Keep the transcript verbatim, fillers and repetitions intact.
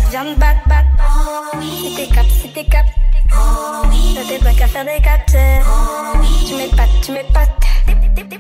viens de battre, battre. Si t'es cap, si t'es cap. Là t'es pas qu'à faire des capteurs. Tu m'épates, tu m'épates.